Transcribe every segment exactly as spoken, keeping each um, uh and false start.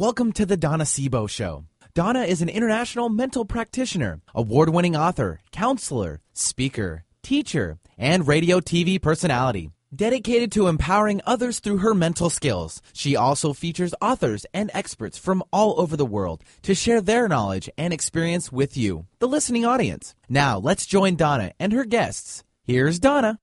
Welcome to the Donna Sebo Show. Donna is an international mental practitioner, award-winning author, counselor, speaker, teacher, and radio T V personality. Dedicated to empowering others through her mental skills, she also features authors and experts from all over the world to share their knowledge and experience with you, the listening audience. Now, let's join Donna and her guests. Here's Donna.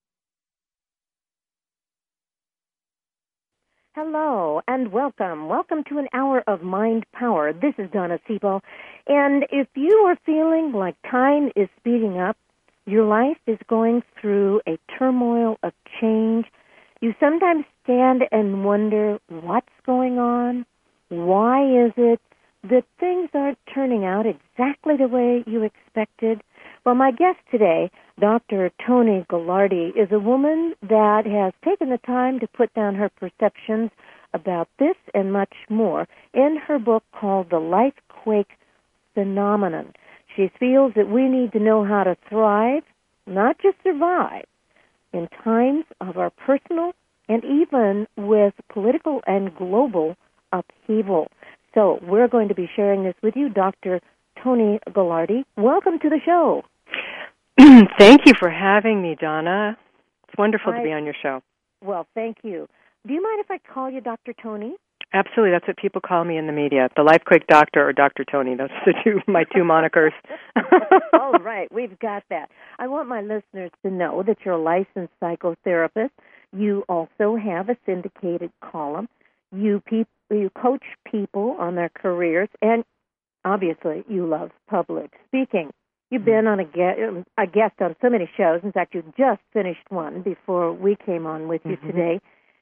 Hello and welcome. Welcome to an hour of Mind Power. This is Donna Sebo. And if you are feeling like time is speeding up, your life is going through a turmoil of change, you sometimes stand and wonder what's going on, why is it that things aren't turning out exactly the way you expected. Well, my guest today, Doctor Toni Gallardi, is a woman that has taken the time to put down her perceptions about this and much more in her book called The Lifequake Phenomenon. She feels that we need to know how to thrive, not just survive, in times of our personal and even with political and global upheaval. So we're going to be sharing this with you, Doctor Toni Gallardi. Welcome to the show. Thank you for having me, Donna. It's wonderful I, to be on your show. Well, thank you. Do you mind if I call you Doctor Toni? Absolutely. That's what people call me in the media. The Lifequake Doctor or Doctor Toni. Those are the two, my two monikers. All right. We've got that. I want my listeners to know that you're a licensed psychotherapist. You also have a syndicated column. You, pe- you coach people on their careers, and obviously you love public speaking. You've been on a, ge- a guest on so many shows. In fact, you just finished one before we came on with you mm-hmm. today.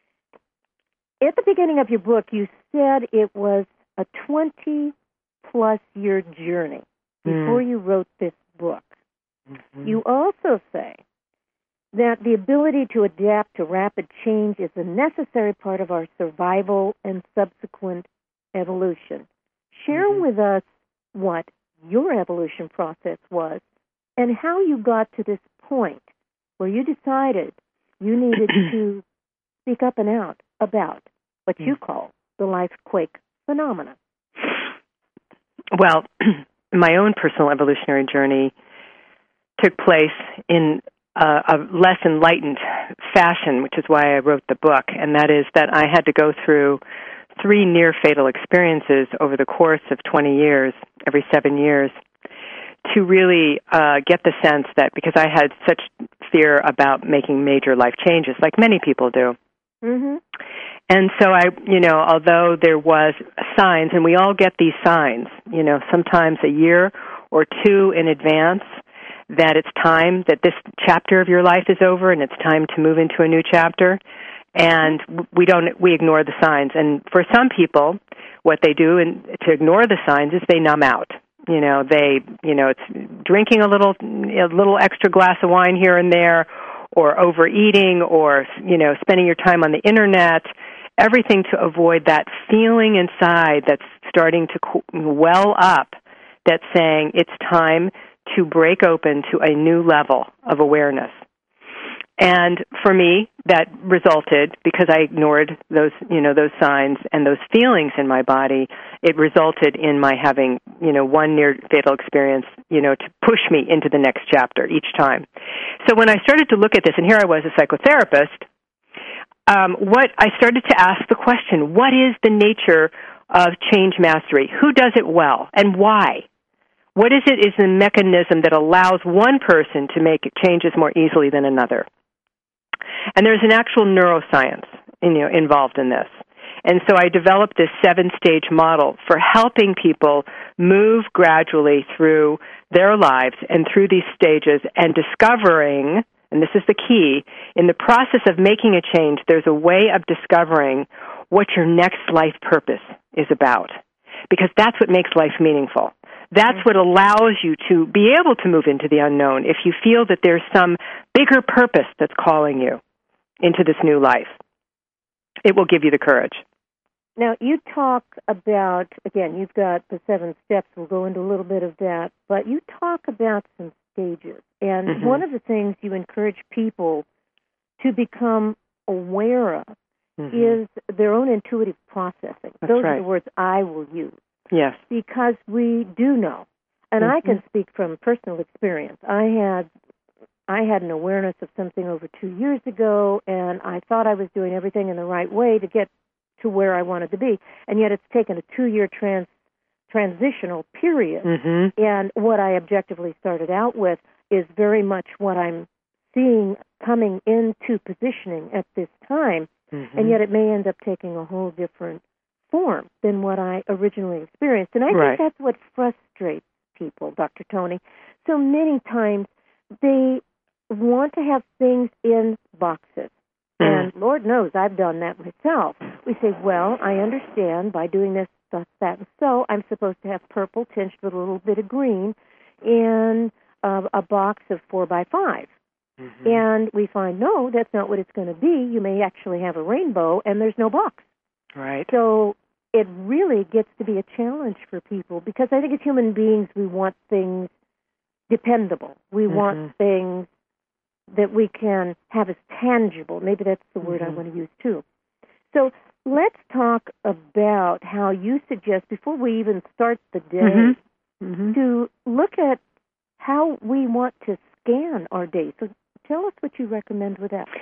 At the beginning of your book, you said it was a twenty-plus year journey before mm. you wrote this book. Mm-hmm. You also say that the ability to adapt to rapid change is a necessary part of our survival and subsequent evolution. Share mm-hmm. with us what your evolution process was and how you got to this point where you decided you needed to speak up and out about what you call the Lifequake phenomenon. Well, my own personal evolutionary journey took place in a, a less enlightened fashion, which is why I wrote the book, and that is that I had to go through three near-fatal experiences over the course of twenty years, every seven years, to really uh, get the sense that because I had such fear about making major life changes, like many people do. Mm-hmm. And so I, you know, although there was signs, and we all get these signs, you know, sometimes a year or two in advance, that it's time that this chapter of your life is over and it's time to move into a new chapter. And we don't, we ignore the signs. And for some people, what they do in, to ignore the signs is they numb out. You know, they, you know, it's drinking a little, a little extra glass of wine here and there, or overeating, or, you know, spending your time on the internet, everything to avoid that feeling inside that's starting to well up that's saying it's time to break open to a new level of awareness. And for me, that resulted, because I ignored those, you know, those signs and those feelings in my body, it resulted in my having, you know, one near-fatal experience, you know, to push me into the next chapter each time. So when I started to look at this, and here I was a psychotherapist, um, what I started to ask the question, what is the nature of change mastery? Who does it well, and why? What is it is the mechanism that allows one person to make changes more easily than another? And there's an actual neuroscience, you know, involved in this. And so I developed this seven-stage model for helping people move gradually through their lives and through these stages and discovering, and this is the key, in the process of making a change, there's a way of discovering what your next life purpose is about, because that's what makes life meaningful. That's what allows you to be able to move into the unknown if you feel that there's some bigger purpose that's calling you into this new life. It will give you the courage. Now, you talk about, again, you've got the seven steps. We'll go into a little bit of that. But you talk about some stages. And mm-hmm. one of the things you encourage people to become aware of mm-hmm. is their own intuitive processing. That's Those right. are the words I will use. Yes. Because we do know. And mm-hmm. I can speak from personal experience. I had I had an awareness of something over two years ago, and I thought I was doing everything in the right way to get to where I wanted to be. And yet it's taken a two-year trans transitional period. Mm-hmm. And what I objectively started out with is very much what I'm seeing coming into positioning at this time. Mm-hmm. And yet it may end up taking a whole different form than what I originally experienced. And I right. think that's what frustrates people, Doctor Tony. So many times they want to have things in boxes. Mm. And Lord knows I've done that myself. We say, well, I understand by doing this, that, that, and so I'm supposed to have purple tinged with a little bit of green in uh, a box of four by five. Mm-hmm. And we find, no, that's not what it's going to be. You may actually have a rainbow, and there's no box. Right. So it really gets to be a challenge for people because I think as human beings, we want things dependable. We mm-hmm. want things that we can have as tangible. Maybe that's the word mm-hmm. I want to use, too. So let's talk about how you suggest, before we even start the day, mm-hmm. Mm-hmm. to look at how we want to scan our day. So tell us what you recommend with that.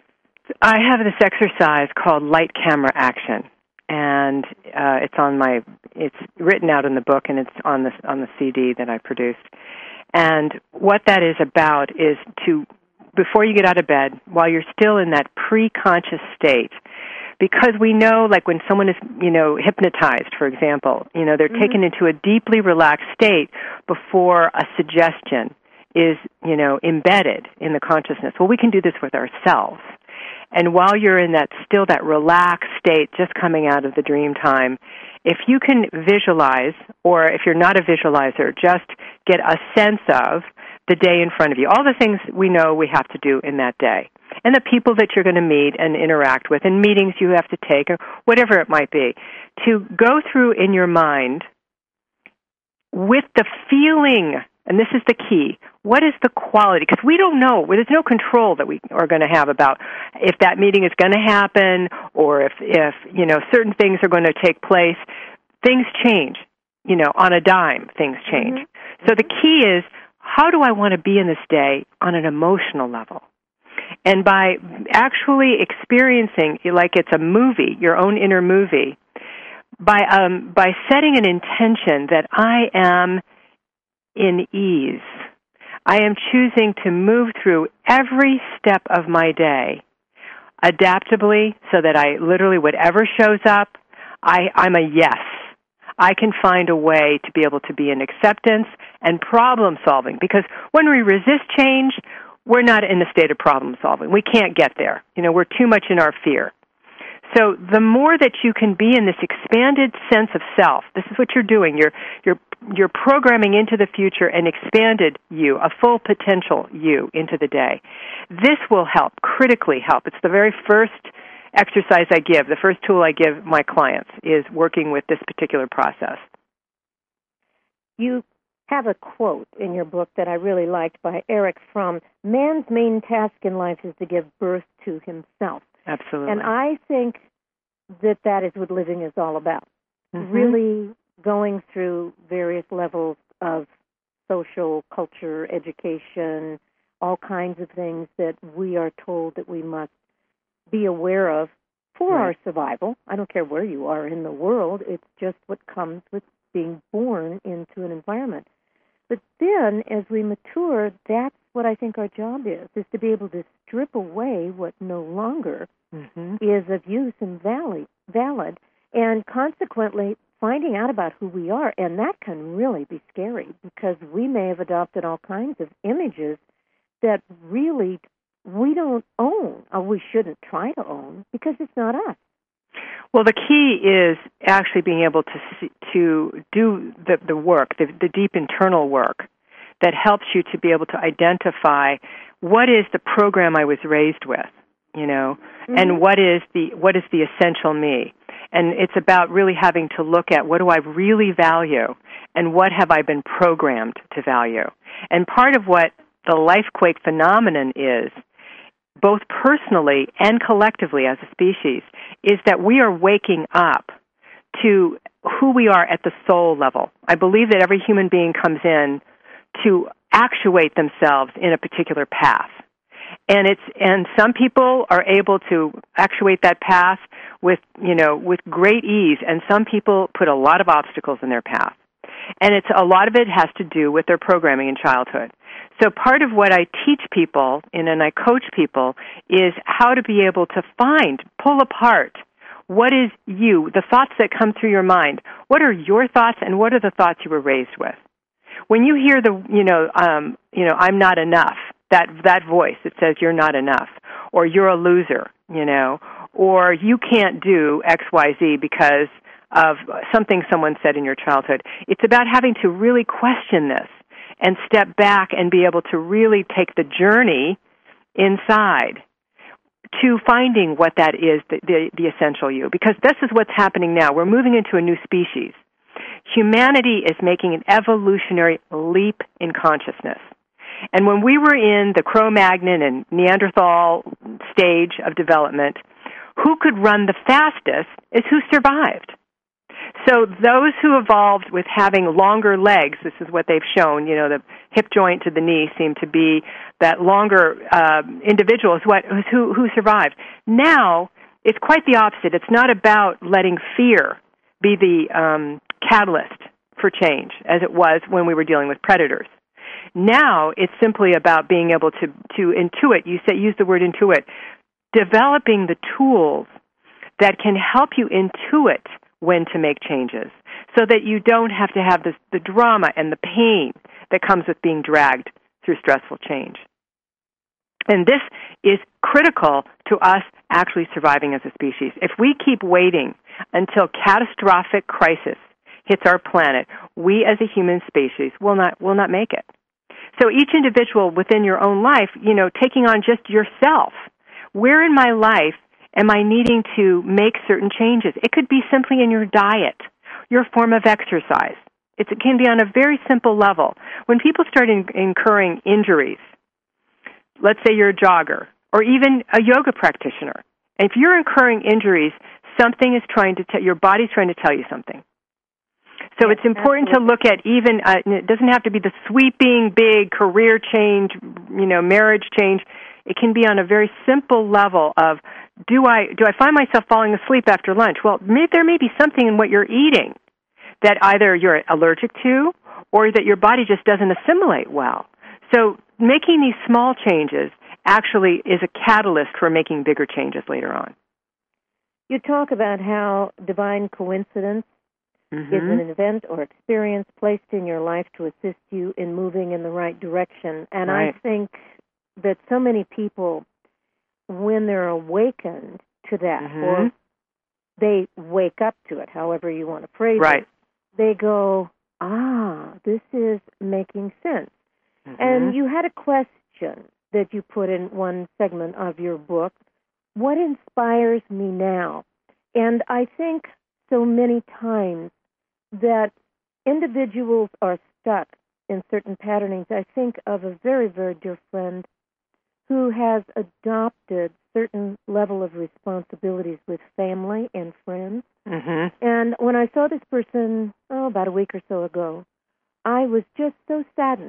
I have this exercise called light camera action, and uh, it's on my. It's written out in the book, and it's on the on the C D that I produced. And what that is about is to, before you get out of bed, while you're still in that pre-conscious state, because we know, like when someone is, you know, hypnotized, for example, you know, they're mm-hmm. taken into a deeply relaxed state before a suggestion is, you know, embedded in the consciousness. Well, we can do this with ourselves. And while you're in that still that relaxed state, just coming out of the dream time, if you can visualize, or if you're not a visualizer, just get a sense of the day in front of you, all the things we know we have to do in that day, and the people that you're going to meet and interact with, and meetings you have to take, or whatever it might be, to go through in your mind with the feeling. And this is the key. What is the quality? Because we don't know. There's no control that we are going to have about if that meeting is going to happen or if, if, you know, certain things are going to take place. Things change. You know, on a dime, things change. Mm-hmm. So the key is, how do I want to be in this day on an emotional level? And by actually experiencing, like it's a movie, your own inner movie, by um, by setting an intention that I am in ease. I am choosing to move through every step of my day adaptably so that I literally, whatever shows up, I, I'm a yes. I can find a way to be able to be in acceptance and problem solving, because when we resist change, we're not in a state of problem solving. We can't get there. You know, we're too much in our fear. So the more that you can be in this expanded sense of self, this is what you're doing. You're you're you're programming into the future an expanded you, a full potential you into the day. This will help, critically help. It's the very first exercise I give, the first tool I give my clients is working with this particular process. You have a quote in your book that I really liked by Erich Fromm. Man's main task in life is to give birth to himself. Absolutely. And I think that that is what living is all about. Mm-hmm. Really going through various levels of social, culture, education, all kinds of things that we are told that we must be aware of for right. our survival. I don't care where you are in the world. It's just what comes with being born into an environment. But then, as we mature, that's what I think our job is, is to be able to strip away what no longer mm-hmm. is of use and valid, valid, and consequently finding out about who we are. And that can really be scary, because we may have adopted all kinds of images that really we don't own, or we shouldn't try to own, because it's not us. Well, the key is actually being able to see, to do the, the work, the, the deep internal work that helps you to be able to identify what is the program I was raised with, you know, mm-hmm. and what is the what is the essential me. And it's about really having to look at what do I really value and what have I been programmed to value. And part of what the lifequake phenomenon is, both personally and collectively as a species, is that we are waking up to who we are at the soul level. I believe that every human being comes in to actuate themselves in a particular path. And it's and some people are able to actuate that path with, you know, with great ease, and some people put a lot of obstacles in their path. And it's a lot of it has to do with their programming in childhood. So part of what I teach people and, and I coach people is how to be able to find, pull apart, what is you, the thoughts that come through your mind. What are your thoughts, and what are the thoughts you were raised with? When you hear the, you know, um, you know, I'm not enough, that that voice that says you're not enough, or you're a loser, you know, or you can't do X, Y, Z because of something someone said in your childhood. It's about having to really question this and step back and be able to really take the journey inside to finding what that is, the, the, the essential you. Because this is what's happening now. We're moving into a new species. Humanity is making an evolutionary leap in consciousness. And when we were in the Cro-Magnon and Neanderthal stage of development, who could run the fastest is who survived. So those who evolved with having longer legs, this is what they've shown, you know, the hip joint to the knee seem to be that longer uh, individuals who, who, who survived. Now, it's quite the opposite. It's not about letting fear be the um, catalyst for change, as it was when we were dealing with predators. Now, it's simply about being able to, to intuit, you say, use the word intuit, developing the tools that can help you intuit when to make changes, so that you don't have to have this, the drama and the pain that comes with being dragged through stressful change. And this is critical to us actually surviving as a species. If we keep waiting until catastrophic crisis hits our planet, we as a human species will not will not make it. So each individual within your own life, you know, taking on just yourself, where in my life am I needing to make certain changes? It could be simply in your diet, your form of exercise. It's, it can be on a very simple level. When people start in, incurring injuries, let's say you're a jogger or even a yoga practitioner, and if you're incurring injuries, something is trying to tell, your body's trying to tell you something. So yes, it's important absolutely. to look at even, uh, it doesn't have to be the sweeping, big career change, you know, marriage change. It can be on a very simple level of, do I do I find myself falling asleep after lunch? Well, may, there may be something in what you're eating that either you're allergic to or that your body just doesn't assimilate well. So making these small changes actually is a catalyst for making bigger changes later on. You talk about how divine coincidence mm-hmm. is an event or experience placed in your life to assist you in moving in the right direction. And right. I think that so many people, when they're awakened to that, mm-hmm. or they wake up to it, however you want to phrase right. it, they go, ah, this is making sense. Mm-hmm. And you had a question that you put in one segment of your book, what inspires me now? And I think so many times that individuals are stuck in certain patternings. I think of a very, very dear friend who has adopted certain level of responsibilities with family and friends. Mm-hmm. And when I saw this person, oh, about a week or so ago, I was just so saddened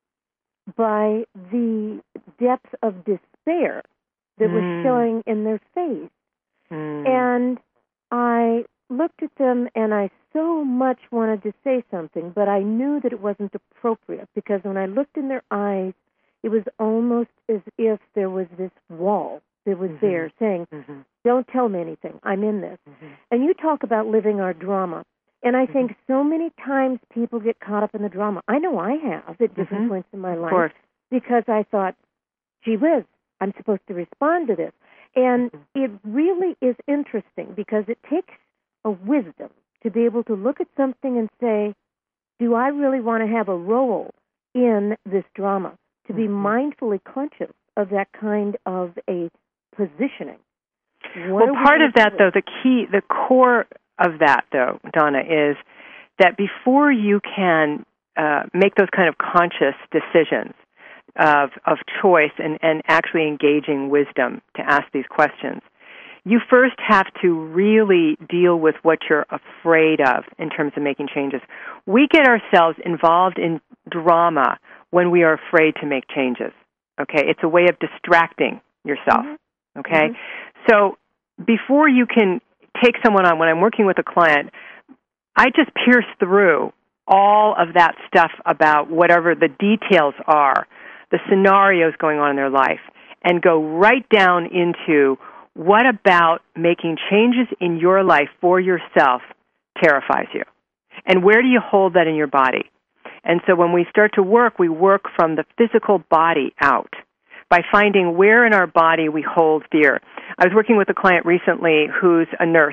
by the depth of despair that mm. was showing in their face. Mm. And I looked at them and I so much wanted to say something, but I knew that it wasn't appropriate because when I looked in their eyes, it was almost as if there was this wall that was mm-hmm. there saying, mm-hmm. don't tell me anything, I'm in this. Mm-hmm. And you talk about living our drama. And I mm-hmm. think so many times people get caught up in the drama. I know I have at different mm-hmm. points in my life. Of course. Because I thought, gee whiz, I'm supposed to respond to this. And mm-hmm. it really is interesting because it takes a wisdom to be able to look at something and say, do I really want to have a role in this drama? To be mm-hmm. mindfully conscious of that kind of a positioning. What well, part of that, though, the key, the core of that, though, Donna, is that before you can uh, make those kind of conscious decisions, of, of choice and, and actually engaging wisdom to ask these questions, you first have to really deal with what you're afraid of in terms of making changes. We get ourselves involved in drama when we are afraid to make changes. Okay? It's a way of distracting yourself. Mm-hmm. Okay? Mm-hmm. So before you can take someone on, when I'm working with a client, I just pierce through all of that stuff about whatever the details are, the scenarios going on in their life, and go right down into what about making changes in your life for yourself terrifies you? And where do you hold that in your body? And so when we start to work, we work from the physical body out by finding where in our body we hold fear. I was working with a client recently who's a nurse,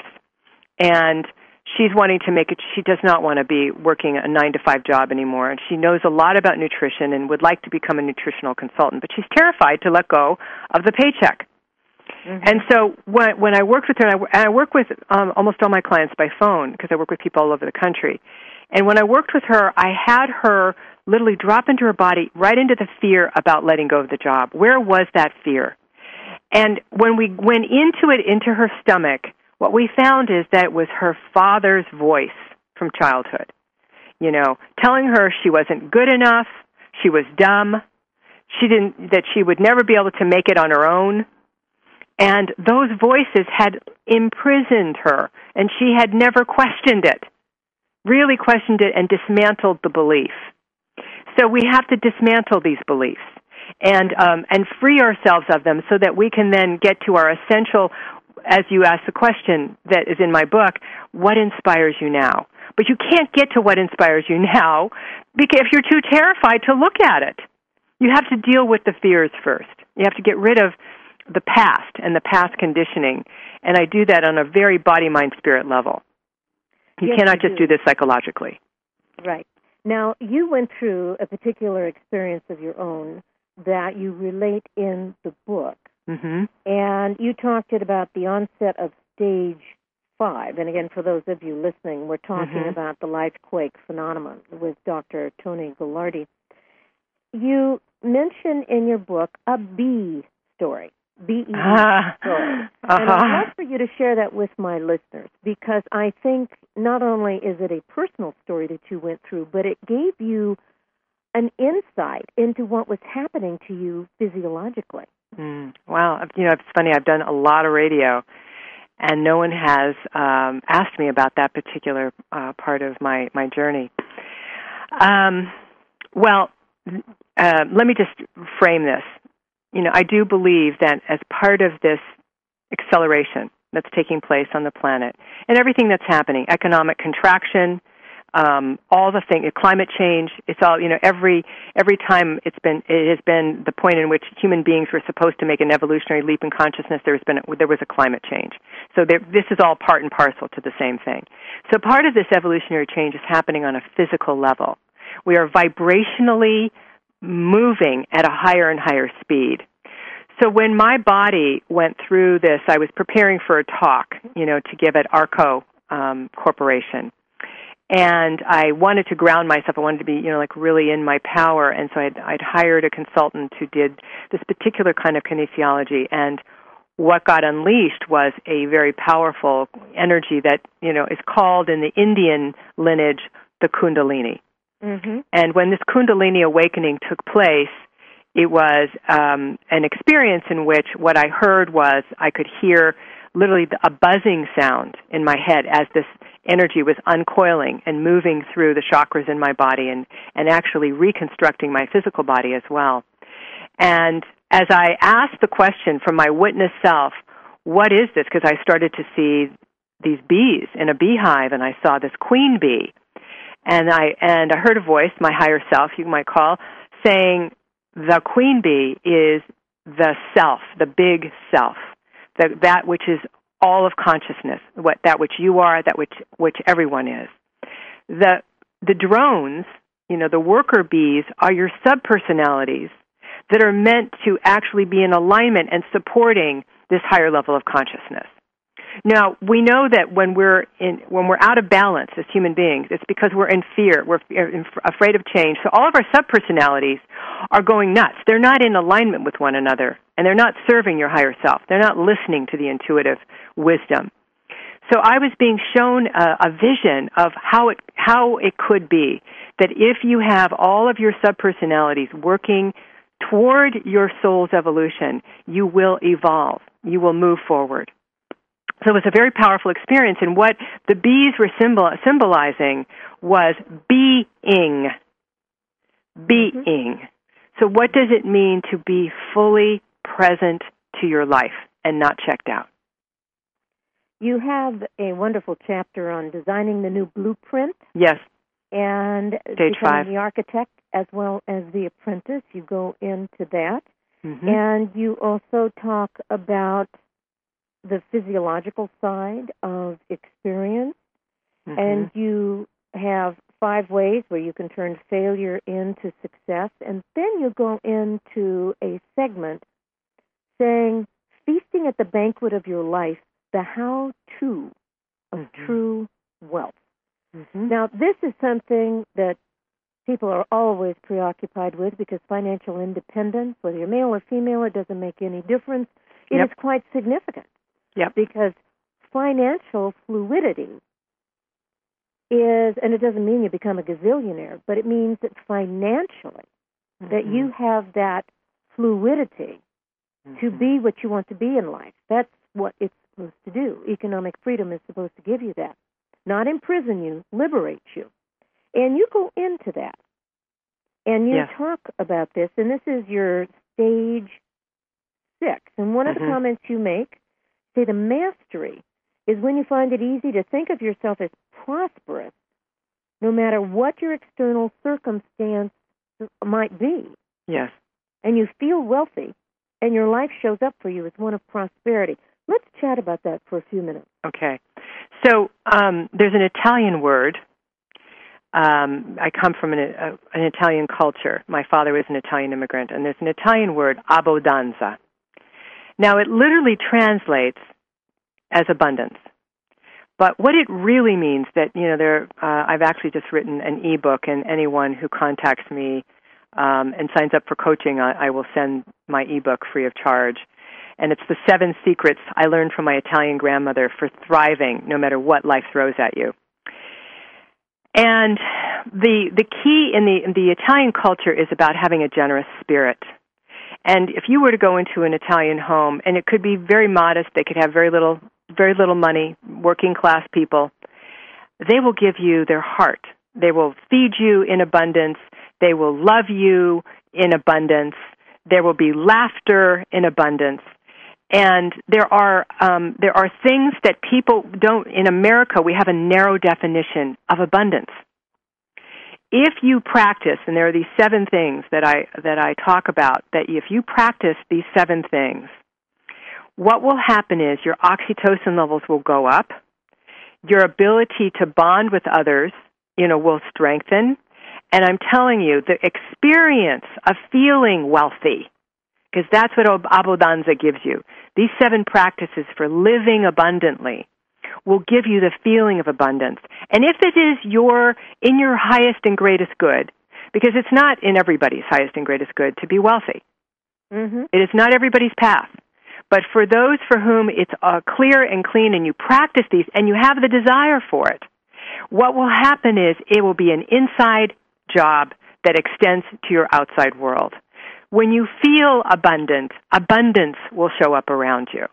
and she's wanting to make it, she does not want to be working a nine to five job anymore, and she knows a lot about nutrition and would like to become a nutritional consultant, but she's terrified to let go of the paycheck. Mm-hmm. And so when, when I worked with her, and I, and I work with um, almost all my clients by phone because I work with people all over the country, and when I worked with her, I had her literally drop into her body right into the fear about letting go of the job. Where was that fear? And when we went into it, into her stomach, what we found is that it was her father's voice from childhood, you know, telling her she wasn't good enough, she was dumb, she didn't, that she would never be able to make it on her own. And those voices had imprisoned her, and she had never questioned it, really questioned it and dismantled the belief. So we have to dismantle these beliefs and um, and free ourselves of them so that we can then get to our essential, as you asked the question that is in my book, what inspires you now? But you can't get to what inspires you now because if you're too terrified to look at it. You have to deal with the fears first. You have to get rid of the past and the past conditioning, and I do that on a very body, mind, spirit level. You yes, cannot you just do. do this psychologically. Right. Now, you went through a particular experience of your own that you relate in the book, mm-hmm. and you talked about the onset of stage five. And again, for those of you listening, we're talking mm-hmm. about the lifequake phenomenon with Doctor Tony Goulardi. You mention in your book a bee story, B E uh, story. Uh-huh. And I'd love for you to share that with my listeners because I think not only is it a personal story that you went through, but it gave you an insight into what was happening to you physiologically. Mm, wow. You know, it's funny, I've done a lot of radio, and no one has um, asked me about that particular uh, part of my, my journey. Um, well, uh, let me just frame this. You know, I do believe that as part of this acceleration that's taking place on the planet and everything that's happening, economic contraction, um, all the things, climate change, it's all, you know, every every time it's been, it has been the point in which human beings were supposed to make an evolutionary leap in consciousness, there's been, there was a climate change. So there, this is all part and parcel to the same thing. So part of this evolutionary change is happening on a physical level. We are vibrationally moving at a higher and higher speed. So when my body went through this, I was preparing for a talk, you know, to give at Arco um, Corporation. And I wanted to ground myself. I wanted to be, you know, like really in my power. And so I'd, I'd hired a consultant who did this particular kind of kinesiology. And what got unleashed was a very powerful energy that, you know, is called in the Indian lineage the Kundalini. Mm-hmm. And when this Kundalini awakening took place, it was um, an experience in which what I heard was I could hear literally a buzzing sound in my head as this energy was uncoiling and moving through the chakras in my body and, and actually reconstructing my physical body as well. And as I asked the question from my witness self, what is this? Because I started to see these bees in a beehive, and I saw this queen bee. And I and I heard a voice, my higher self, you might call, saying, the queen bee is the self, the big self, the, that which is all of consciousness, what that which you are, that which which everyone is. The the drones, you know, the worker bees are your subpersonalities that are meant to actually be in alignment and supporting this higher level of consciousness. Now, we know that when we're in, when we're out of balance as human beings, it's because we're in fear. We're afraid of change. So all of our subpersonalities are going nuts. They're not in alignment with one another, and they're not serving your higher self. They're not listening to the intuitive wisdom. So I was being shown a, a vision of how it how it could be that if you have all of your subpersonalities working toward your soul's evolution, you will evolve. You will move forward. So it was a very powerful experience, and what the bees were symbol, symbolizing was being. Being. Mm-hmm. So what does it mean to be fully present to your life and not checked out? You have a wonderful chapter on designing the new blueprint. Yes. And Stage becoming five. the architect as well as the apprentice. You go into that. Mm-hmm. And you also talk about the physiological side of experience. Mm-hmm. And you have five ways where you can turn failure into success. And then you go into a segment saying, feasting at the banquet of your life, the how-to of mm-hmm. true wealth. Mm-hmm. Now, this is something that people are always preoccupied with because financial independence, whether you're male or female, it doesn't make any difference. It yep. is quite significant. Yep. Because financial fluidity is, and it doesn't mean you become a gazillionaire, but it means that financially mm-hmm. that you have that fluidity mm-hmm. to be what you want to be in life. That's what it's supposed to do. Economic freedom is supposed to give you that. Not imprison you, liberate you. And you go into that. And you yes. talk about this, and this is your stage six. And one mm-hmm. of the comments you make, say the mastery is when you find it easy to think of yourself as prosperous, no matter what your external circumstance might be. Yes. And you feel wealthy, and your life shows up for you as one of prosperity. Let's chat about that for a few minutes. Okay. So um, there's an Italian word. Um, I come from an, uh, an Italian culture. My father was an Italian immigrant, and there's an Italian word, abbondanza. Now, it literally translates as abundance. But what it really means that, you know, there, uh, I've actually just written an ebook, and anyone who contacts me um, and signs up for coaching, I, I will send my ebook free of charge. And it's the seven secrets I learned from my Italian grandmother for thriving no matter what life throws at you. And the the key in the in the Italian culture is about having a generous spirit. And if you were to go into an Italian home, and it could be very modest, they could have very little very little money, working class people, they will give you their heart. They will feed you in abundance. They will love you in abundance. There will be laughter in abundance. And there are um, there are things that people don't, in America, we have a narrow definition of abundance. If you practice, and there are these seven things that I that I talk about, that if you practice these seven things, what will happen is your oxytocin levels will go up, your ability to bond with others, you know, will strengthen, and I'm telling you, the experience of feeling wealthy, because that's what abbondanza gives you. These seven practices for living abundantly will give you the feeling of abundance. And if it is your in your highest and greatest good, because it's not in everybody's highest and greatest good to be wealthy. Mm-hmm. It is not everybody's path. But for those for whom it's uh, clear and clean and you practice these and you have the desire for it, what will happen is it will be an inside job that extends to your outside world. When you feel abundant, abundance will show up around you.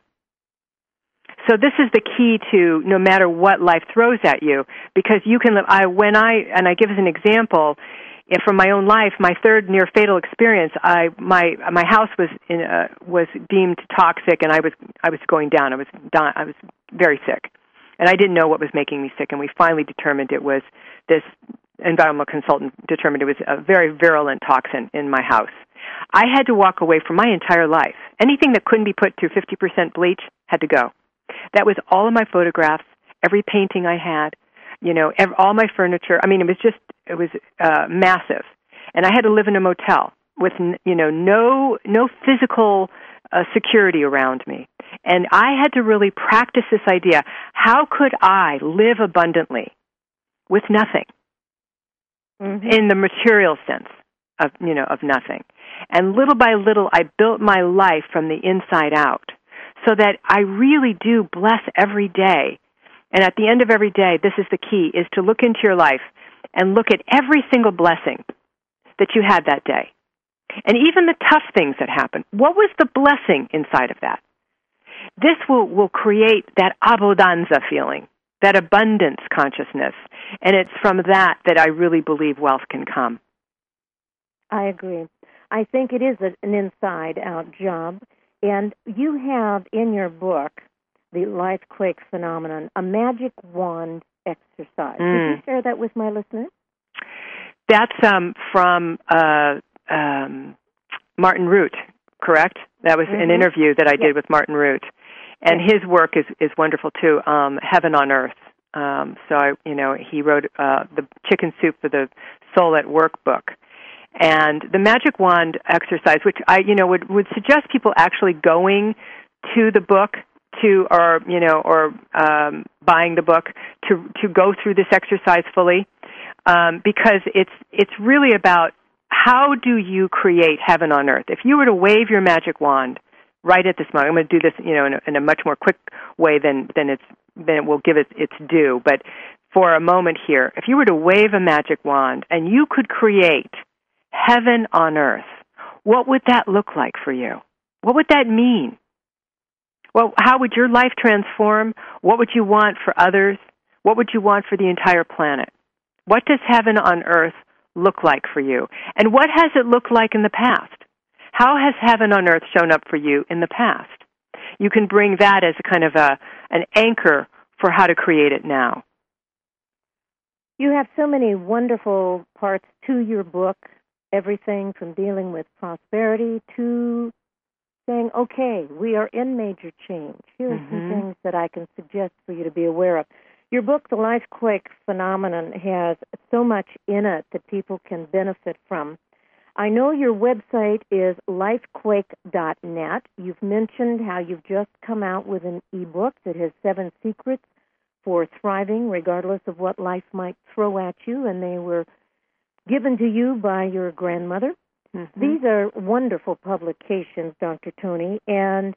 So this is the key to no matter what life throws at you, because you can live. I when I and I give as an example, if from my own life, my third near fatal experience, I my my house was in uh, was deemed toxic, and I was I was going down. I was di- I was very sick, and I didn't know what was making me sick. And we finally determined it was this environmental consultant determined it was a very virulent toxin in my house. I had to walk away from my entire life. Anything that couldn't be put through fifty percent bleach had to go. That was all of my photographs, every painting I had, you know, every, all my furniture. I mean, it was just, it was uh, massive. And I had to live in a motel with, you know, no no physical uh, security around me. And I had to really practice this idea. How could I live abundantly with nothing? Mm-hmm. In the material sense of, you know, of nothing. And little by little, I built my life from the inside out so that I really do bless every day. And at the end of every day, this is the key, is to look into your life and look at every single blessing that you had that day. And even the tough things that happened. What was the blessing inside of that? This will, will create that abundanza feeling, that abundance consciousness. And it's from that that I really believe wealth can come. I agree. I think it is a, an inside-out job. And you have in your book, The Lifequake Phenomenon, a magic wand exercise. Mm. Could you share that with my listeners? That's um, from uh, um, Martin Root, correct? That was mm-hmm. an interview that I did yes. with Martin Root. And yes. his work is, is wonderful, too, um, Heaven on Earth. Um, so, I, you know, he wrote uh, the Chicken Soup for the Soul at Work book. And the magic wand exercise, which I, you know, would, would suggest people actually going to the book to, or, you know, or um, buying the book to to go through this exercise fully, um, because it's it's really about how do you create heaven on earth. If you were to wave your magic wand right at this moment, I'm going to do this, you know, in a, in a much more quick way than than it's than it will give it its due. But for a moment here, if you were to wave a magic wand and you could create heaven on earth, what would that look like for you? What would that mean? Well, how would your life transform? What would you want for others? What would you want for the entire planet? What does heaven on earth look like for you? And what has it looked like in the past? How has heaven on earth shown up for you in the past? You can bring that as a kind of a an anchor for how to create it now. You have so many wonderful parts to your book, everything from dealing with prosperity to saying, okay, we are in major change. Here are mm-hmm. some things that I can suggest for you to be aware of. Your book, The Lifequake Phenomenon, has so much in it that people can benefit from. I know your website is lifequake dot net. You've mentioned how you've just come out with an e-book that has seven secrets for thriving regardless of what life might throw at you, and they were given to you by your grandmother. Mm-hmm. These are wonderful publications, Doctor Toni. And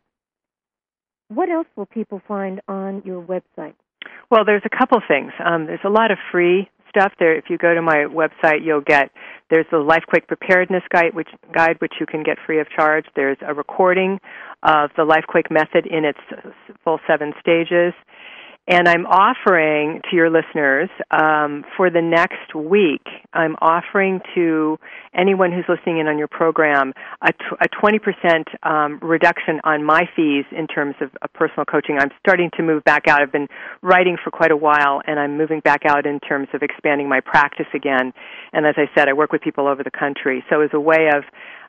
what else will people find on your website? Well, there's a couple things. Um, there's a lot of free stuff there. If you go to my website, you'll get, there's the Lifequake Preparedness Guide which, guide, which you can get free of charge. There's a recording of the Lifequake method in its full seven stages. And I'm offering to your listeners, um, for the next week, I'm offering to anyone who's listening in on your program a, t- a twenty percent um, reduction on my fees in terms of, of personal coaching. I'm starting to move back out. I've been writing for quite a while, and I'm moving back out in terms of expanding my practice again. And as I said, I work with people over the country. So as a way of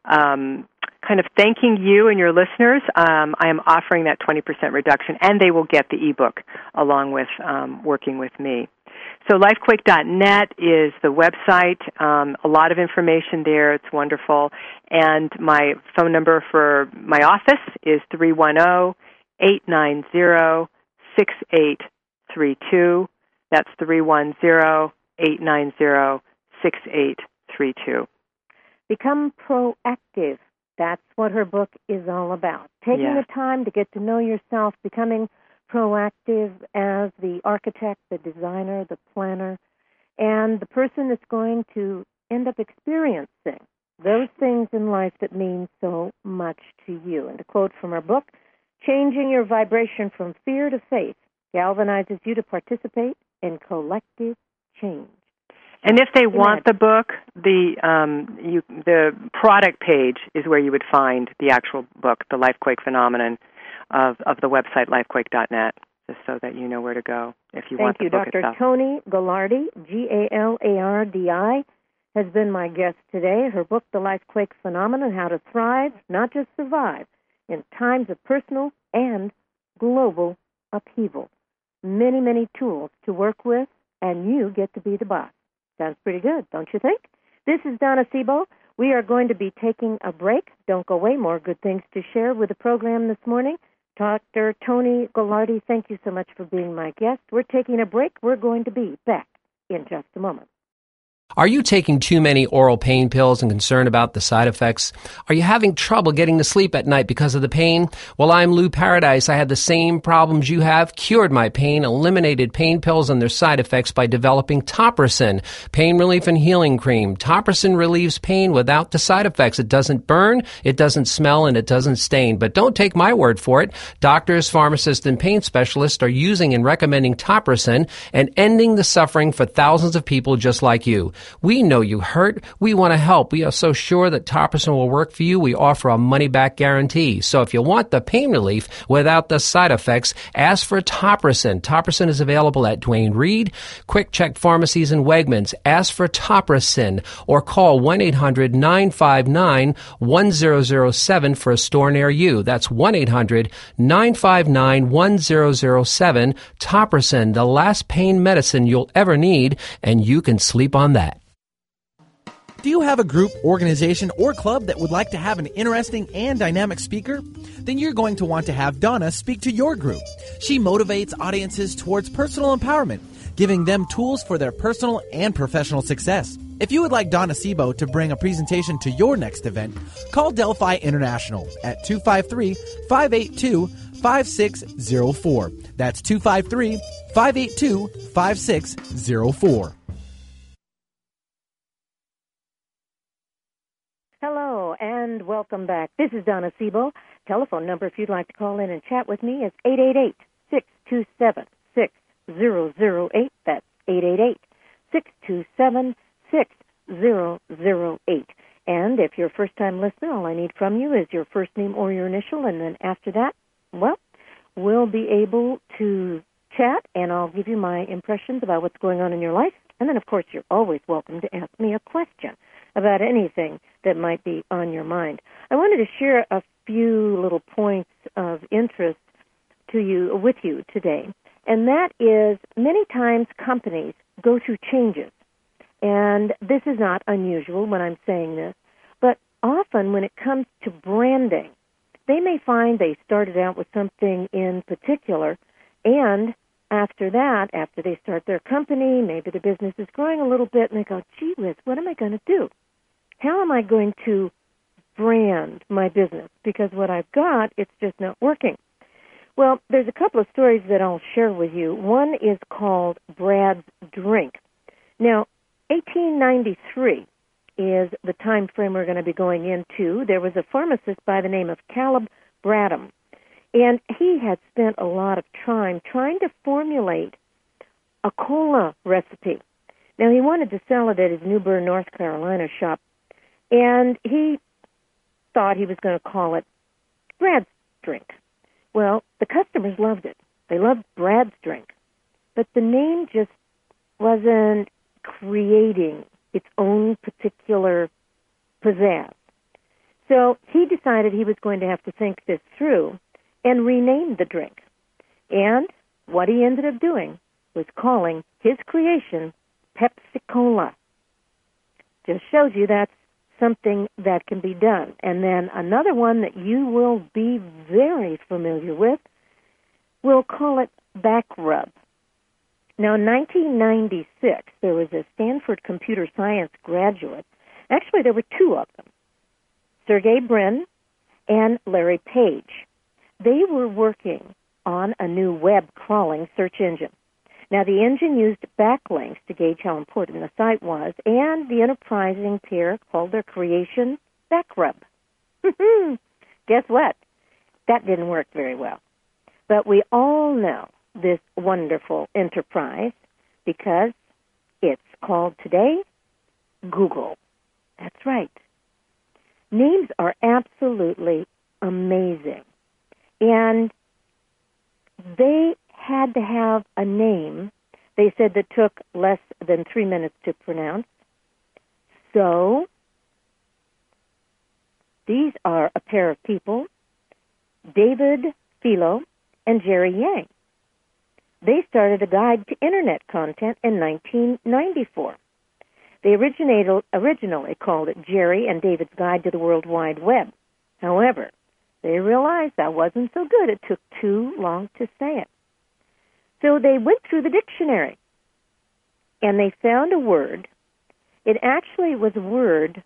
um, kind of thanking you and your listeners, um, I am offering that twenty percent reduction, and they will get the ebook along with um, working with me. So lifequake dot net is the website. Um, a lot of information there. It's wonderful. And my phone number for my office is three one zero, eight nine zero, six eight three two. That's three one zero, eight nine zero, six eight three two. Become proactive. That's what her book is all about. Taking yeah. the time to get to know yourself, becoming proactive as the architect, the designer, the planner, and the person that's going to end up experiencing those things in life that mean so much to you. And to quote from her book, changing your vibration from fear to faith galvanizes you to participate in collective change. And if they want the book, the um, you, the product page is where you would find the actual book, The Lifequake Phenomenon, of, of the website lifequake dot net, just so that you know where to go if you Thank want the you. book Doctor itself. Toni Gallardi, G A L A R D I, has been my guest today. Her book, The Lifequake Phenomenon, How to Thrive, Not Just Survive, in Times of Personal and Global Upheaval. Many, many tools to work with, and you get to be the boss. Sounds pretty good, don't you think? This is Donna Sebo We are going to be taking a break. Don't go away. More good things to share with the program this morning. Doctor Tony Goulardi, thank you so much for being my guest. We're taking a break. We're going to be back in just a moment. Are you taking too many oral pain pills and concerned about the side effects? Are you having trouble getting to sleep at night because of the pain? Well, I'm Lou Paradise. I had the same problems you have, cured my pain, eliminated pain pills and their side effects by developing Topricin, pain relief and healing cream. Topricin relieves pain without the side effects. It doesn't burn, it doesn't smell, and it doesn't stain. But don't take my word for it. Doctors, pharmacists, and pain specialists are using and recommending Topricin and ending the suffering for thousands of people just like you. We know you hurt. We want to help. We are so sure that Topricin will work for you. We offer a money-back guarantee. So if you want the pain relief without the side effects, ask for Topricin. Topricin is available at Duane Reade, Quick Check Pharmacies, and Wegmans. Ask for Topricin or call one eight hundred nine five nine one zero zero seven for a store near you. That's one eight hundred nine five nine one zero zero seven. Topricin, the last pain medicine you'll ever need, and you can sleep on that. Do you have a group, organization, or club that would like to have an interesting and dynamic speaker? Then you're going to want to have Donna speak to your group. She motivates audiences towards personal empowerment, giving them tools for their personal and professional success. If you would like Donna Sebo to bring a presentation to your next event, call Delphi International at two five three, five eight two, five six zero four. That's two five three, five eight two, five six zero four. Hello, and welcome back. This is Donna Sebo. Telephone number, if you'd like to call in and chat with me, is eight eight eight, six two seven, six zero zero eight. That's eight eight eight, six two seven, six zero zero eight. And if you're a first-time listener, all I need from you is your first name or your initial, and then after that, well, we'll be able to chat, and I'll give you my impressions about what's going on in your life. And then, of course, you're always welcome to ask me a question about anything that might be on your mind. I wanted to share a few little points of interest to you, with you today, and that is many times companies go through changes, and this is not unusual when I'm saying this, but often when it comes to branding, they may find they started out with something in particular, and after that, after they start their company, maybe the business is growing a little bit, and they go, gee whiz, what am I going to do? How am I going to brand my business? Because what I've got, it's just not working. Well, there's a couple of stories that I'll share with you. One is called Brad's Drink. Now, eighteen ninety-three is the time frame we're going to be going into. There was a pharmacist by the name of Caleb Bradham, and he had spent a lot of time trying to formulate a cola recipe. Now, he wanted to sell it at his New Bern, North Carolina shop, and he thought he was going to call it Brad's Drink. Well, the customers loved it. They loved Brad's Drink. But the name just wasn't creating its own particular pizzazz. So he decided he was going to have to think this through and rename the drink. And what he ended up doing was calling his creation Pepsi-Cola. Just shows you that's something that can be done. And then another one that you will be very familiar with, we'll call it Back Rub. Now, in nineteen ninety-six, there was a Stanford computer science graduate. Actually, there were two of them, Sergey Brin and Larry Page. They were working on a new web crawling search engine. Now, the engine used backlinks to gauge how important the site was, and the enterprising pair called their creation Backrub. Guess what? That didn't work very well. But we all know this wonderful enterprise because it's called today Google. That's right. Names are absolutely amazing. And they had to have a name, they said, that took less than three minutes to pronounce. So these are a pair of people, David Filo and Jerry Yang. They started a guide to Internet content in nineteen ninety-four. They originated, originally called it Jerry and David's Guide to the World Wide Web. However, they realized that wasn't so good. It took too long to say it. So they went through the dictionary, and they found a word. It actually was a word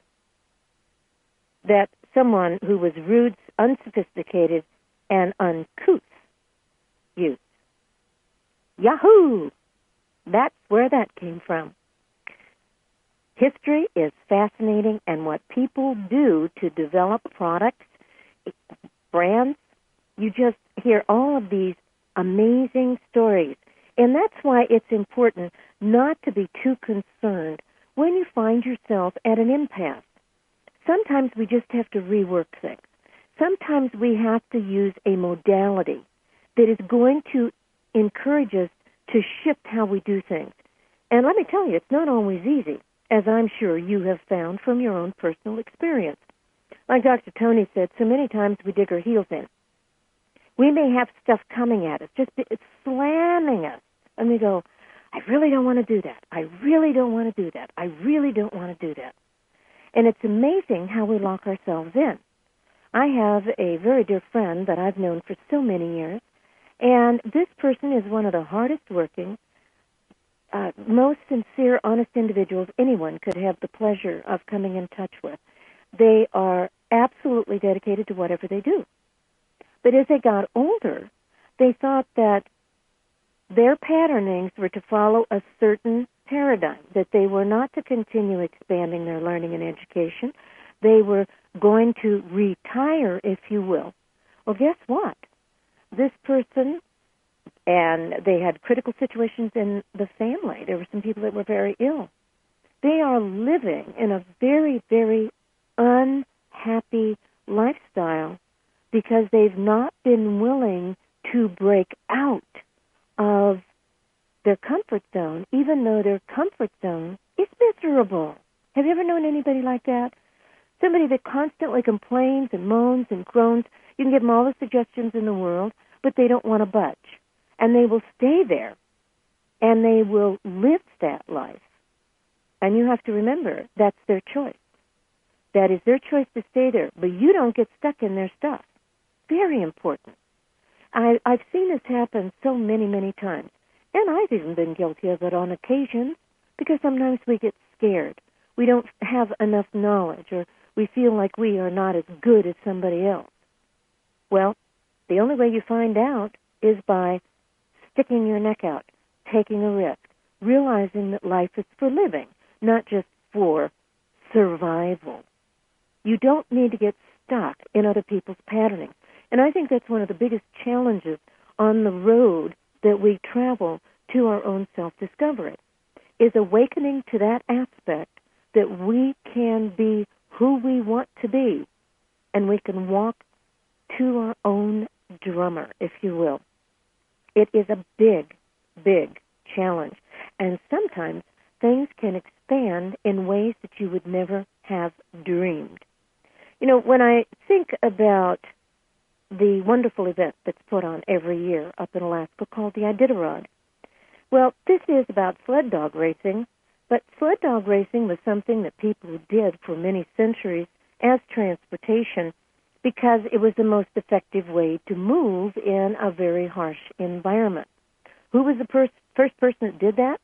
that someone who was rude, unsophisticated, and uncouth used. Yahoo! That's where that came from. History is fascinating, and what people do to develop products, brands, you just hear all of these amazing stories. And that's why it's important not to be too concerned when you find yourself at an impasse. Sometimes we just have to rework things. Sometimes we have to use a modality that is going to encourage us to shift how we do things. And let me tell you, it's not always easy, as I'm sure you have found from your own personal experience. Like Doctor Tony said, so many times we dig our heels in. We may have stuff coming at us, just it's slamming us, and we go, I really don't want to do that. I really don't want to do that. I really don't want to do that. And it's amazing how we lock ourselves in. I have a very dear friend that I've known for so many years, and this person is one of the hardest working, uh, most sincere, honest individuals anyone could have the pleasure of coming in touch with. They are absolutely dedicated to whatever they do. But as they got older, they thought that their patternings were to follow a certain paradigm, that they were not to continue expanding their learning and education. They were going to retire, if you will. Well, guess what? This person, and they had critical situations in the family. There were some people that were very ill. They are living in a very, very unhappy lifestyle because they've not been willing to break out of their comfort zone, even though their comfort zone is miserable. Have you ever known anybody like that? Somebody that constantly complains and moans and groans. You can give them all the suggestions in the world, but they don't want to budge. And they will stay there, and they will live that life. And you have to remember, that's their choice. That is their choice to stay there, but you don't get stuck in their stuff. Very important. I, I've seen this happen so many, many times. And I've even been guilty of it on occasion, because sometimes we get scared. We don't have enough knowledge, or we feel like we are not as good as somebody else. Well, the only way you find out is by sticking your neck out, taking a risk, realizing that life is for living, not just for survival. You don't need to get stuck in other people's patterning. And I think that's one of the biggest challenges on the road that we travel to our own self-discovery, is awakening to that aspect that we can be who we want to be, and we can walk to our own drummer, if you will. It is a big, big challenge. And sometimes things can expand in ways that you would never have dreamed. You know, when I think about the wonderful event that's put on every year up in Alaska called the Iditarod, well, this is about sled dog racing, but sled dog racing was something that people did for many centuries as transportation because it was the most effective way to move in a very harsh environment. Who was the pers- first person that did that?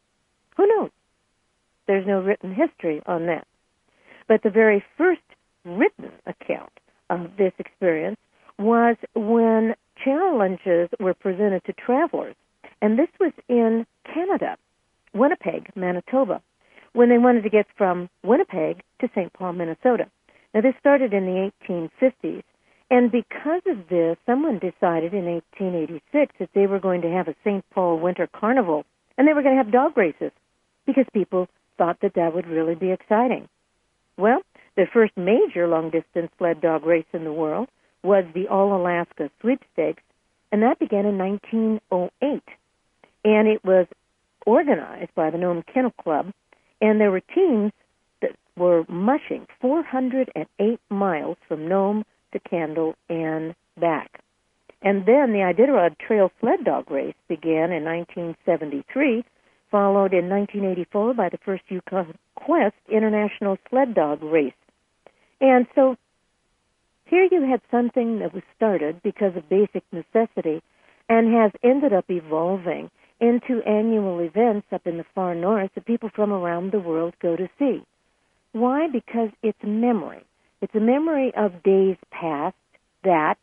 Who knows? There's no written history on that. But the very first written account of this experience was when challenges were presented to travelers. And this was in Canada, Winnipeg, Manitoba, when they wanted to get from Winnipeg to Saint Paul, Minnesota. Now, this started in the eighteen fifties, and because of this, someone decided in eighteen eighty-six that they were going to have a Saint Paul Winter Carnival, and they were going to have dog races, because people thought that that would really be exciting. Well, the first major long-distance sled dog race in the world was the All-Alaska Sweepstakes, and that began in nineteen oh eight. And it was organized by the Nome Kennel Club, and there were teams that were mushing four hundred eight miles from Nome to Kendall and back. And then the Iditarod Trail Sled Dog Race began in nineteen seventy-three, followed in nineteen eighty-four by the first Yukon Quest International Sled Dog Race. And so here you had something that was started because of basic necessity and has ended up evolving into annual events up in the far north that people from around the world go to see. Why? Because it's memory. It's a memory of days past that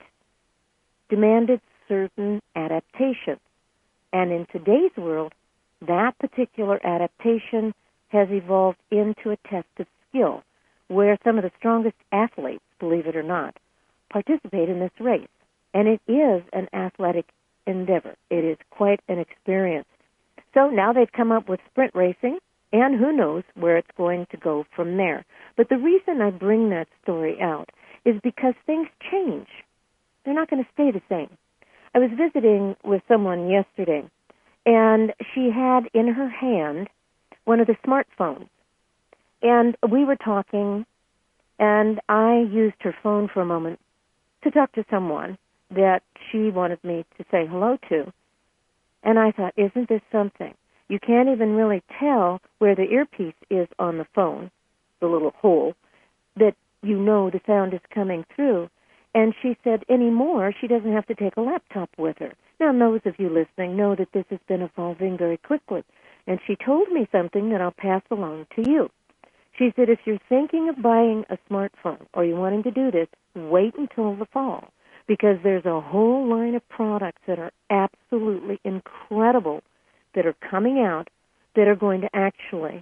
demanded certain adaptations. And in today's world, that particular adaptation has evolved into a test of skill, where some of the strongest athletes, believe it or not, participate in this race. And it is an athletic endeavor. It is quite an experience. So now they've come up with sprint racing, and who knows where it's going to go from there. But the reason I bring that story out is because things change. They're not going to stay the same. I was visiting with someone yesterday, and she had in her hand one of the smartphones. And we were talking, and I used her phone for a moment to talk to someone that she wanted me to say hello to. And I thought, isn't this something? You can't even really tell where the earpiece is on the phone, the little hole, that you know the sound is coming through. And she said anymore, she doesn't have to take a laptop with her. Now, those of you listening know that this has been evolving very quickly. And she told me something that I'll pass along to you. She said, if you're thinking of buying a smartphone or you're wanting to do this, wait until the fall, because there's a whole line of products that are absolutely incredible that are coming out that are going to actually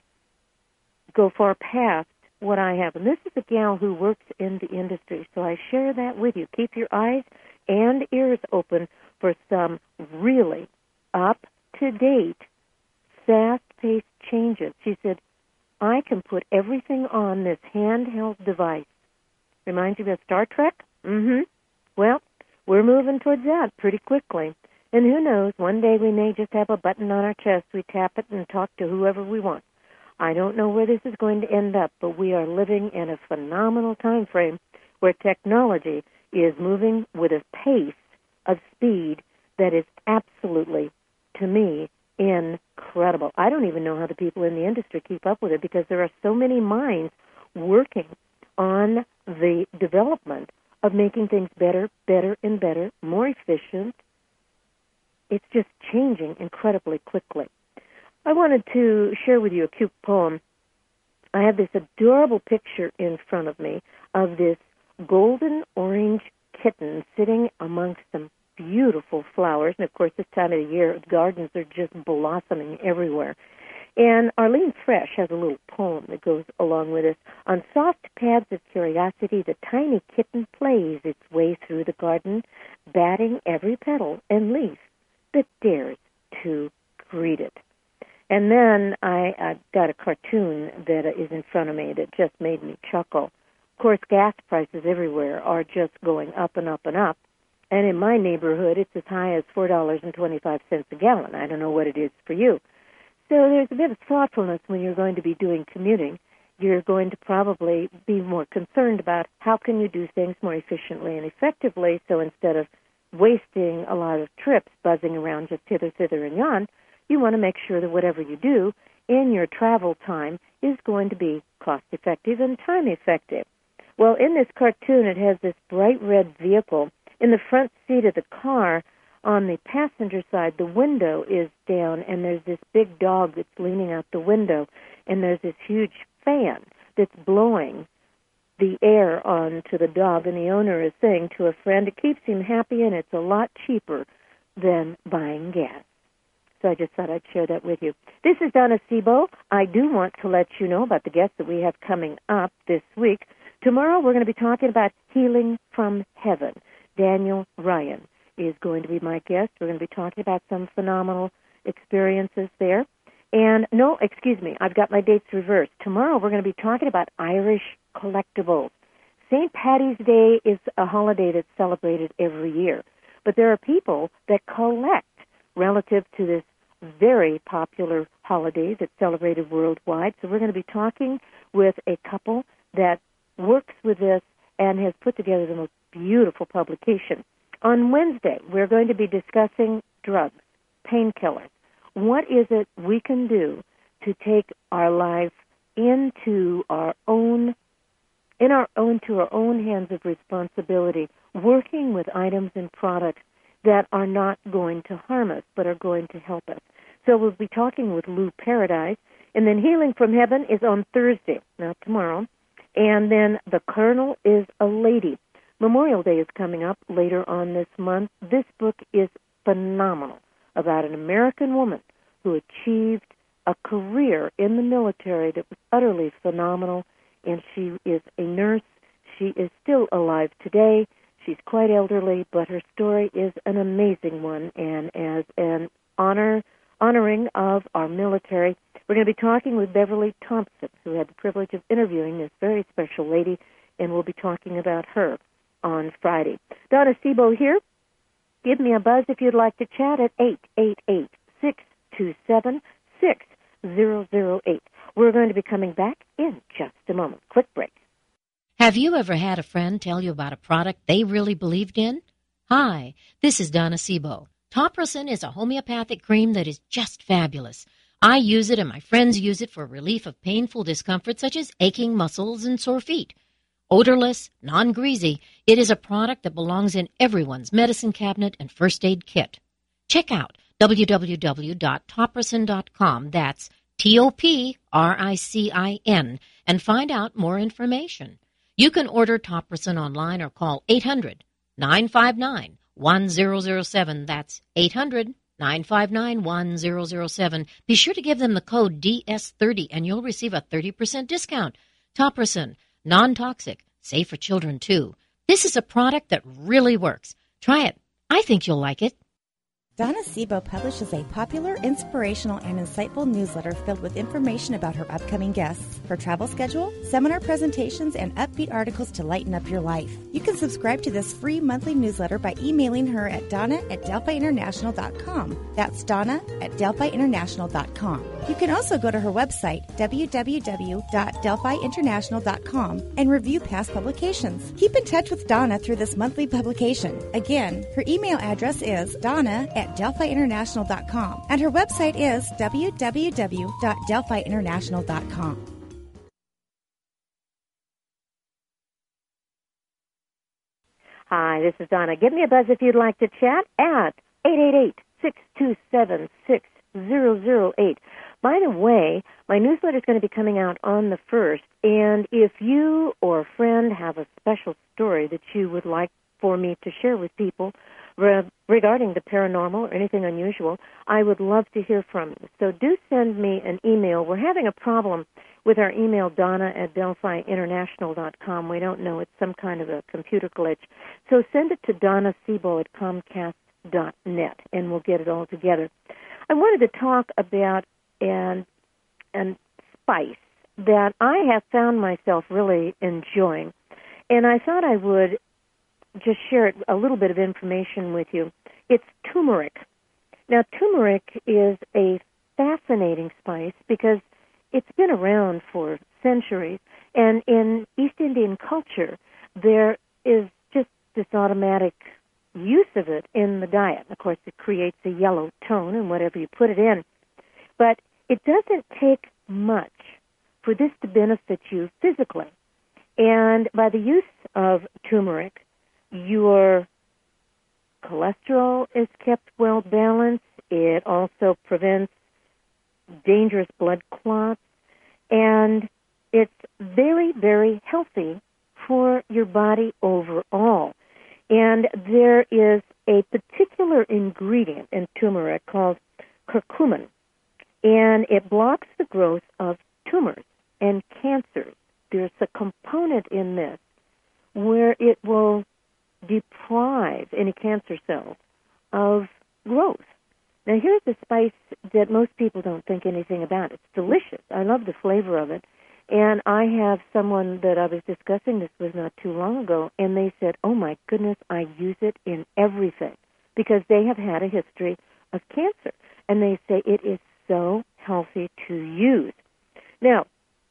go far past what I have. And this is a gal who works in the industry, so I share that with you. Keep your eyes and ears open for some really up-to-date, fast-paced changes. She said, I can put everything on this handheld device. Reminds you of Star Trek? Mm-hmm. Well, we're moving towards that pretty quickly. And who knows, one day we may just have a button on our chest. We tap it and talk to whoever we want. I don't know where this is going to end up, but we are living in a phenomenal time frame where technology is moving with a pace of speed that is absolutely, to me, incredible. I don't even know how the people in the industry keep up with it because there are so many minds working on the development of making things better, better, and better, more efficient. It's just changing incredibly quickly. I wanted to share with you a cute poem. I have this adorable picture in front of me of this golden orange kitten sitting amongst some beautiful flowers. And, of course, this time of the year, gardens are just blossoming everywhere. And Arlene Fresh has a little poem that goes along with this. On soft pads of curiosity, the tiny kitten plays its way through the garden, batting every petal and leaf that dares to greet it. And then I, I got a cartoon that is in front of me that just made me chuckle. Of course, gas prices everywhere are just going up and up and up. And in my neighborhood, it's as high as four dollars and twenty-five cents a gallon. I don't know what it is for you. So there's a bit of thoughtfulness when you're going to be doing commuting. You're going to probably be more concerned about how can you do things more efficiently and effectively, so instead of wasting a lot of trips buzzing around just hither, thither, and yon, you want to make sure that whatever you do in your travel time is going to be cost-effective and time-effective. Well, in this cartoon, it has this bright red vehicle. In the front seat of the car, on the passenger side, the window is down, and there's this big dog that's leaning out the window, and there's this huge fan that's blowing the air onto the dog, and the owner is saying to a friend, it keeps him happy, and it's a lot cheaper than buying gas. So I just thought I'd share that with you. This is Donna Sebo. I do want to let you know about the guests that we have coming up this week. Tomorrow we're going to be talking about healing from heaven. Daniel Ryan is going to be my guest. We're going to be talking about some phenomenal experiences there. And, no, excuse me, I've got my dates reversed. Tomorrow we're going to be talking about Irish collectibles. Saint Paddy's Day is a holiday that's celebrated every year. But there are people that collect relative to this very popular holiday that's celebrated worldwide. So we're going to be talking with a couple that works with this and has put together the most beautiful publication. On Wednesday, we're going to be discussing drugs, painkillers. What is it we can do to take our life into our own, in our own, to our own hands of responsibility, working with items and products that are not going to harm us, but are going to help us. So we'll be talking with Lou Paradise, and then Healing from Heaven is on Thursday, not tomorrow, and then The Colonel is a Lady. Memorial Day is coming up later on this month. This book is phenomenal, about an American woman who achieved a career in the military that was utterly phenomenal, and she is a nurse. She is still alive today. She's quite elderly, but her story is an amazing one, and as an honor honoring of our military, we're going to be talking with Beverly Thompson, who had the privilege of interviewing this very special lady, and we'll be talking about her on Friday. Donna Sebo here. Give me a buzz if you'd like to chat at eight eight eight, six two seven, six zero zero eight. We're going to be coming back in just a moment. Quick break. Have you ever had a friend tell you about a product they really believed in? Hi, this is Donna Sebo. Topricin is a homeopathic cream that is just fabulous. I use it and my friends use it for relief of painful discomfort such as aching muscles and sore feet. Odorless, non-greasy, it is a product that belongs in everyone's medicine cabinet and first aid kit. Check out w w w dot topricin dot com, that's T O P R I C I N, and find out more information. You can order Topricin online or call eight hundred, nine five nine, one zero zero seven, that's eight hundred, nine five nine, one zero zero seven. Be sure to give them the code D S thirty and you'll receive a thirty percent discount. Topricin, non-toxic, safe for children too. This is a product that really works. Try it. I think you'll like it. Donna Sebo publishes a popular, inspirational, and insightful newsletter filled with information about her upcoming guests, her travel schedule, seminar presentations, and upbeat articles to lighten up your life. You can subscribe to this free monthly newsletter by emailing her at donna at delphi international dot com. That's donna at delphi international dot com. You can also go to her website, w w w dot delphi international dot com, and review past publications. Keep in touch with Donna through this monthly publication. Again, her email address is donna at delphi international dot com, and her website is w w w dot delphi international dot com. Hi, this is Donna. Give me a buzz if you'd like to chat at eight eight eight, six two seven, six zero zero eight. By the way, my newsletter is going to be coming out on the first, and if you or a friend have a special story that you would like for me to share with people re- regarding the paranormal or anything unusual, I would love to hear from you. So do send me an email. We're having a problem with our email, donna at delphi international dot com. We don't know. It's some kind of a computer glitch. So send it to donna sebo at comcast dot net, and we'll get it all together. I wanted to talk about an, an spice that I have found myself really enjoying, and I thought I would just share a little bit of information with you. It's turmeric. Now, turmeric is a fascinating spice because it's been around for centuries, and in East Indian culture, there is just this automatic use of it in the diet. Of course, it creates a yellow tone in whatever you put it in, but it doesn't take much for this to benefit you physically. And by the use of turmeric, your cholesterol is kept well balanced. It also prevents dangerous blood clots, and it's very, very healthy for your body overall. And there is a particular ingredient in turmeric called curcumin, and it blocks the growth of tumors and cancers. There's a component in this where it will deprive any cancer cells of growth. Now, here's a spice that most people don't think anything about. It's delicious. I love the flavor of it. And I have someone that I was discussing this with not too long ago, and they said, oh, my goodness, I use it in everything, because they have had a history of cancer. And they say it is so healthy to use. Now,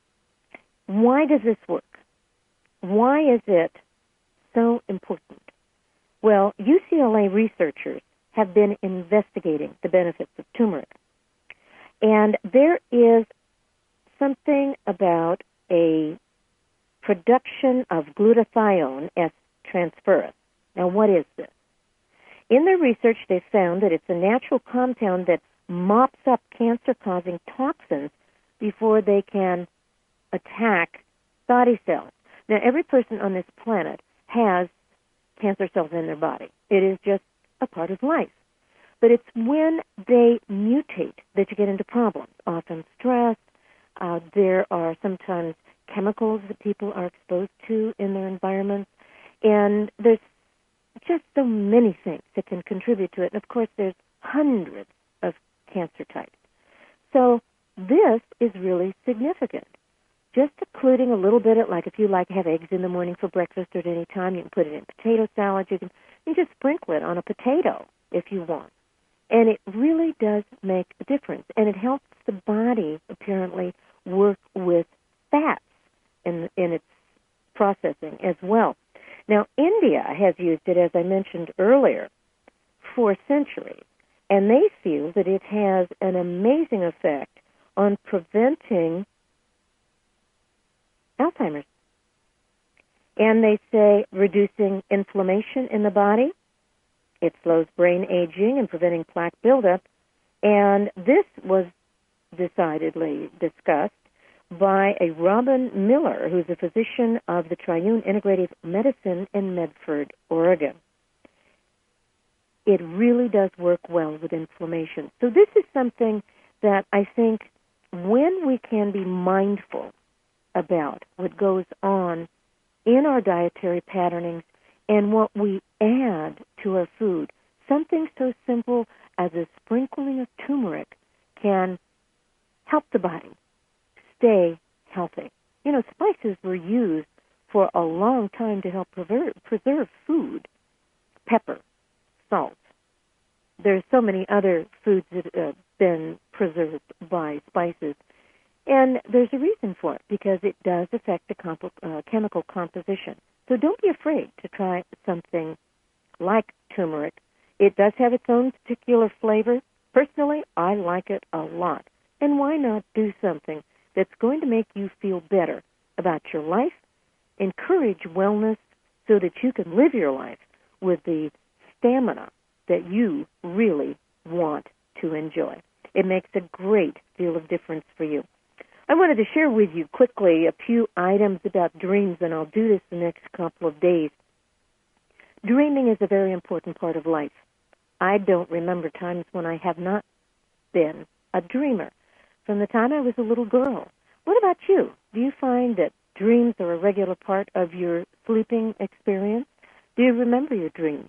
why does this work? Why is it so important? Well, U C L A researchers have been investigating the benefits of turmeric. And there is something about a production of glutathione S transferase. Now, what is this? In their research, they found that it's a natural compound that mops up cancer-causing toxins before they can attack body cells. Now, every person on this planet has cancer cells in their body. It is just a part of life. But it's when they mutate that you get into problems, often stress. Uh, there are sometimes chemicals that people are exposed to in their environments. And there's just so many things that can contribute to it. And, of course, there's hundreds of cancer types. So this is really significant. Just including a little bit of, like if you like to have eggs in the morning for breakfast or at any time, you can put it in potato salad. You can you just sprinkle it on a potato if you want. And it really does make a difference. And it helps the body, apparently, work with fats in, in its processing as well. Now, India has used it, as I mentioned earlier, for centuries. And they feel that it has an amazing effect on preventing Alzheimer's. And they say reducing inflammation in the body. It slows brain aging and preventing plaque buildup. And this was decidedly discussed by a Robin Miller, who's a physician of the Triune Integrative Medicine in Medford, Oregon. It really does work well with inflammation. So this is something that I think when we can be mindful about what goes on in our dietary patternings and what we add to our food, something so simple as a sprinkling of turmeric can help the body stay healthy. You know, spices were used for a long time to help preserve, preserve food. Pepper, salt. There's so many other foods that have been preserved by spices. And there's a reason for it, because it does affect the comp- uh, chemical composition. So don't be afraid to try something like turmeric. It does have its own particular flavor. Personally, I like it a lot. And why not do something that's going to make you feel better about your life, encourage wellness so that you can live your life with the stamina that you really want to enjoy. It makes a great deal of difference for you. I wanted to share with you quickly a few items about dreams, and I'll do this the next couple of days. Dreaming is a very important part of life. I don't remember times when I have not been a dreamer from the time I was a little girl. What about you? Do you find that dreams are a regular part of your sleeping experience? Do you remember your dreams?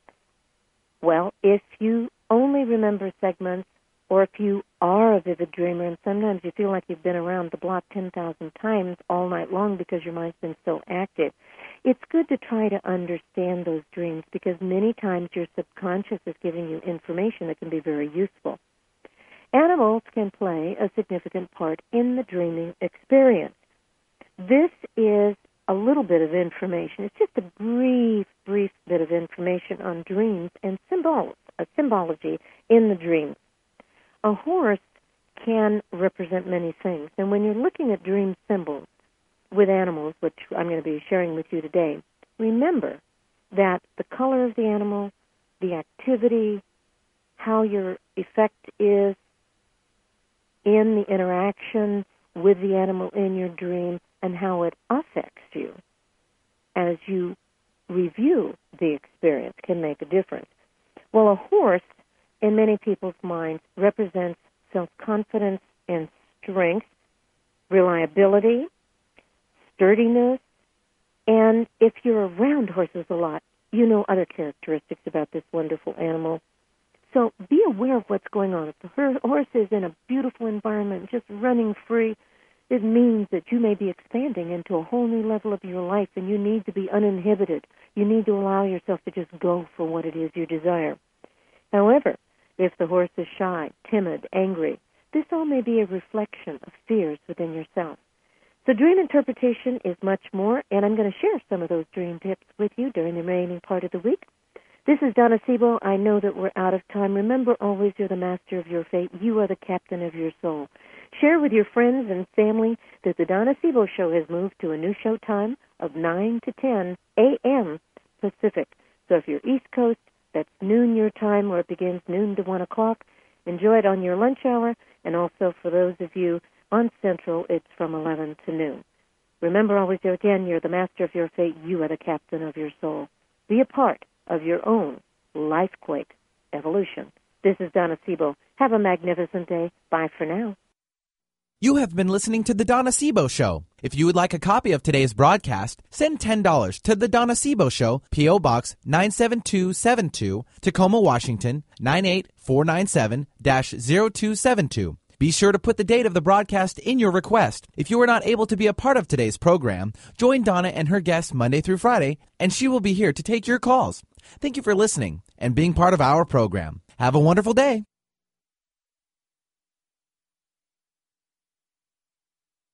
Well, if you only remember segments, or if you are a vivid dreamer and sometimes you feel like you've been around the block ten thousand times all night long because your mind's been so active, it's good to try to understand those dreams, because many times your subconscious is giving you information that can be very useful. Animals can play a significant part in the dreaming experience. This is a little bit of information. It's just a brief, brief bit of information on dreams and symbol, uh, symbology in the dreams. A horse can represent many things, and when you're looking at dream symbols with animals, which I'm going to be sharing with you today, remember that the color of the animal, the activity, how your effect is in the interaction with the animal in your dream, and how it affects you as you review the experience can make a difference. Well, a horse, in many people's minds, represents self-confidence and strength, reliability, sturdiness, and if you're around horses a lot, you know other characteristics about this wonderful animal. So be aware of what's going on. If the horse is in a beautiful environment, just running free, it means that you may be expanding into a whole new level of your life, and you need to be uninhibited. You need to allow yourself to just go for what it is you desire. However, if the horse is shy, timid, angry, this all may be a reflection of fears within yourself. So dream interpretation is much more, and I'm going to share some of those dream tips with you during the remaining part of the week. This is Donna Sebo. I know that we're out of time. Remember always, you're the master of your fate. You are the captain of your soul. Share with your friends and family that the Donna Sebo Show has moved to a new show time of nine to ten a.m. Pacific. So if you're East Coast, that's noon your time, where it begins noon to one o'clock. Enjoy it on your lunch hour, and also for those of you on Central, it's from eleven to noon. Remember always, again, you're the master of your fate. You are the captain of your soul. Be a part of your own lifequake evolution. This is Donna Sebo. Have a magnificent day. Bye for now. You have been listening to The Donna Sebo Show. If you would like a copy of today's broadcast, send ten dollars to The Donna Sebo Show, P O. Box nine seven two seven two, Tacoma, Washington, nine eight four nine seven dash zero two seven two. Be sure to put the date of the broadcast in your request. If you are not able to be a part of today's program, join Donna and her guests Monday through Friday, and she will be here to take your calls. Thank you for listening and being part of our program. Have a wonderful day.